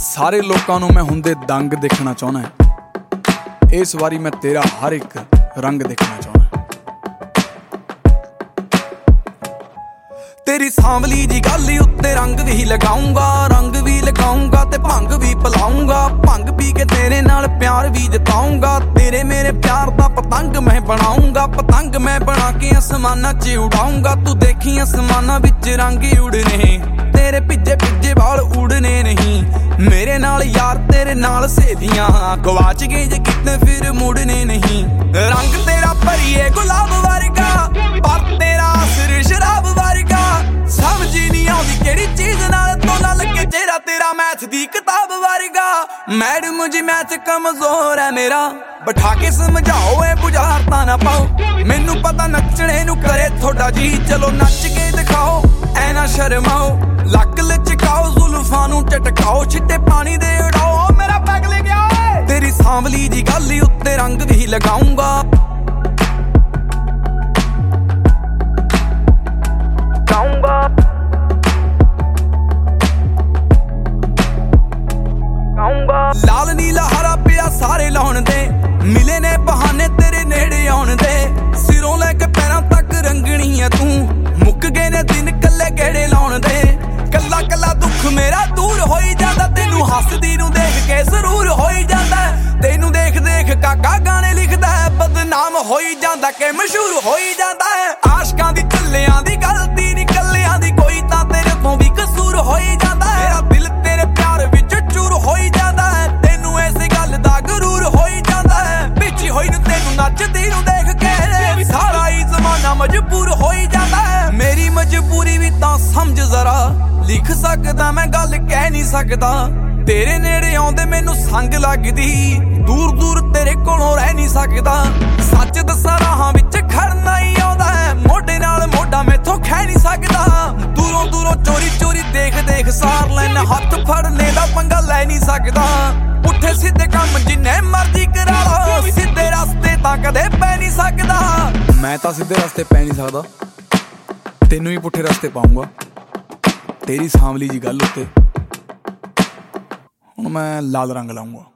ਸਾਰੇ ਲੋਕਾਂ ਨੂੰ ਮੈਂ ਹੁੰਦੇ ਦੰਗ ਦੇਖਣਾ ਚਾਹੁੰਦਾ। ਇਸ ਵਾਰੀ ਮੈਂ ਤੇਰਾ ਹਰ ਇੱਕ ਰੰਗ ਦੇਖਣਾ ਚਾਹੁੰਦਾ। ਤੇਰੀ ਸਾਂਵਲੀ ਦੀ ਗੱਲ ਉੱਤੇ ਰੰਗ ਵੀ ਲਗਾਉਂਗਾ ਤੇ ਭੰਗ ਵੀ ਪਿਲਾਉਂਗਾ। ਭੰਗ ਪੀ ਕੇ ਤੇਰੇ ਨਾਲ ਪਿਆਰ ਵੀ ਜਤਾਉਂਗਾ। ਤੇਰੇ ਮੇਰੇ ਪਿਆਰ ਦਾ ਪਤੰਗ ਮੈਂ ਬਣਾਉਂਗਾ। ਪਤੰਗ ਮੈਂ ਬਣਾ ਕੇ ਅਸਮਾਨਾਂ 'ਚ ਉਡਾਉਂਗਾ। ਤੂੰ ਦੇਖੀ ਅਸਮਾਨਾਂ ਵਿੱਚ ਰੰਗ ਉਡਨੇ, ਤੇਰੇ ਭਿੱਜੇ ਵਾਲ ਉਡਨੇ ਨਹੀਂ। ਮੇਰੇ ਨਾਲ ਯਾਰ ਤੇਰੇ ਨਾਲ ਸਹੇਲੀਆਂ ਗਵਾਚ ਗਏ ਜੇ ਕਿਤੇ ਫਿਰ ਮੁੜਨੇ ਨਹੀਂ। ਰੰਗ ਤੇਰਾ ਭਰੀਏ ਗੁਲਾਬ ਵਰਗਾ, ਪਰ ਤੇਰਾ ਸਿਰ ਸ਼ਰਾਬ ਵਰਗਾ। ਸਮਝ ਨਹੀਂ ਆਉਂਦੀ ਕਿਹੜੀ ਚੀਜ਼ ਨਾਲ ਤੋਲਾ ਲੱਗੇ। ਚਿਹਰਾ ਤੇਰਾ ਮੈਥ ਦੀ ਕਿਤਾਬ ਵਰਗਾ। ਮੈਡਮ ਜੀ ਮੈਥ ਕਮਜ਼ੋਰ ਹੈ ਮੇਰਾ, ਬਿਠਾ ਕੇ ਸਮਝਾਓ ਇਹ ਬੁਝਾਰਤਾਂ ਨਾ ਪਾਓ। ਮੈਨੂੰ ਪਤਾ ਨੱਚਣੇ ਨੂੰ ਕਰੇ ਤੁਹਾਡਾ ਜੀ, ਚਲੋ ਨੱਚ ਕੇ ਦਿਖਾਓ ਐ ਨਾ ਸ਼ਰਮਾਓ। ਲੱਕ ਲਚਕਾਓ ਜ਼ੁਲਫਾਂ ਨੂੰ ਝਟਕਾਓ, ਛਿੱਟੇ ਪਾਣੀ ਦੇ ਉਡਾਓ ਮੇਰਾ ਪੈਗ ਲੈ ਗਿਆ ਓਏ। ਤੇਰੀ ਸਾਂਵਲੀ ਦੀ ਗੱਲ ਉੱਤੇ ਰੰਗ ਵੀ ਲਗਾਉਂਗਾ। ਲਾਲ ਨੀਲਾ ਹਰਾ ਪਿਆ ਸਾਰੇ ਲਾਉਣ ਦੇ, ਮਿਲੇ ਨੇ ਬਹਾਨੇ ਤੇਰੇ ਨੇੜੇ ਆਉਣ ਦੇ। ਸਿਰੋਂ ਲੈ ਕੇ ਪੈਰਾਂ ਤੱਕ ਰੰਗਣੀ ਐ ਤੂੰ, ਮੁੱਕ ਗਏ ਨੇ ਦਿਨ ਕੱਲੇ ਗੇੜੇ ਲਾਉਣ ਦੇ। ਕੱਲਾ ਕੱਲਾ ਦੁੱਖ ਮੇਰਾ ਦੂਰ ਹੋਈ ਜਾਂਦਾ, ਤੈਨੂੰ ਹੱਸਦੀ ਨੂੰ ਦੇਖ ਕੇ ਜ਼ਰੂਰ ਹੋਈ ਜਾਂਦਾ। ਤੈਨੂੰ ਦੇਖ ਦੇਖ ਕਾਕਾ ਗਾਣੇ ਲਿਖਦਾ, ਬਦਨਾਮ ਹੋਈ ਜਾਂਦਾ ਕਿ ਮਸ਼ਹੂਰ ਹੋਈ ਜਾਂਦਾ। ਆਸ਼ਕਾਂ ਦੀ ਝੱਲਿਆਂ ਦੀ ਗਲਤੀ ਨੀ ਕੱਲਿਆਂ ਦੀ, ਕੋਈ ਤਾਂ ਤੇਰੇ ਤੋਂ ਵੀ ਕਸੂਰ ਹੋਈ ਜਾਂਦਾ। ਮੇਰਾ ਦਿਲ ਤੇਰੇ ਪਿਆਰ ਵਿੱਚ ਚੂਰ ਹੋਈ ਜਾਂਦਾ। ਤੈਨੂੰ ਇਸੇ ਗੱਲ ਦਾ ਗਰੂਰ ਹੋਈ ਜਾਂਦਾ। ਪਿੱਛੇ ਹੋਈ ਨੂੰ ਤੈਨੂੰ ਨੱਚਦੀ ਨੂੰ ਦੇਖ ਕੇ ਸਾਰਾ ਹੀ ਜ਼ਮਾਨਾ ਮਜਬੂਰ ਹੋਈ ਜਾਂਦਾ। ਮੇਰੀ ਮਜਬੂਰੀ ਵੀ ਤਾਂ ਸਮਝ ਜ਼ਰਾ, ਲਿਖ ਸਕਦਾ ਮੈਂ ਗੱਲ ਕਹਿ ਨਹੀਂ ਸਕਦਾ। ਤੇਰੇ ਨੇੜੇ ਆਉਂਦੇ ਮੈਨੂੰ ਸੰਗ ਲੱਗਦੀ, ਦੂਰ ਦੂਰ ਤੇਰੇ ਕੋਲੋਂ ਰਹਿ ਨਹੀਂ ਸਕਦਾ। ਸੱਚ ਦੱਸਾਂ ਰਾਹਾਂ ਵਿੱਚ ਖੜਨਾ ਹੀ ਆਉਂਦਾ ਹੈ, ਮੋਢੇ ਨਾਲ ਮੋਢਾ ਮੈਥੋਂ ਖਹਿ ਨਹੀਂ ਸਕਦਾ। ਦੂਰੋਂ ਦੂਰੋਂ ਚੋਰੀ ਚੋਰੀ ਦੇਖ ਦੇਖ ਸਾਰ ਲੈਣਾ, ਹੱਥ ਫੜਨੇ ਦਾ ਪੰਗਾ ਲੈ ਨਹੀਂ ਸਕਦਾ। ਪੁੱਠੇ ਸਿੱਧੇ ਕੰਮ ਜਿੰਨੇ ਮਰਜ਼ੀ ਕਰਾ ਲਓ, ਸਿੱਧੇ ਰਸਤੇ ਤਾਂ ਕਦੇ ਪੈ ਨਹੀਂ ਸਕਦਾ। ਮੈਂ ਤਾਂ ਸਿੱਧੇ ਰਸਤੇ ਪੈ ਨਹੀਂ ਸਕਦਾ, ਤੈਨੂੰ ਹੀ ਪੁੱਠੇ ਰਸਤੇ ਪਾਉਂਗਾ। ਤੇਰੀ ਸਾਂਵਲੀ ਜੀ ਗੱਲ ਉੱਤੇ ਹੁਣ ਮੈਂ ਲਾਲ ਰੰਗ ਲਾਉਂਗਾ।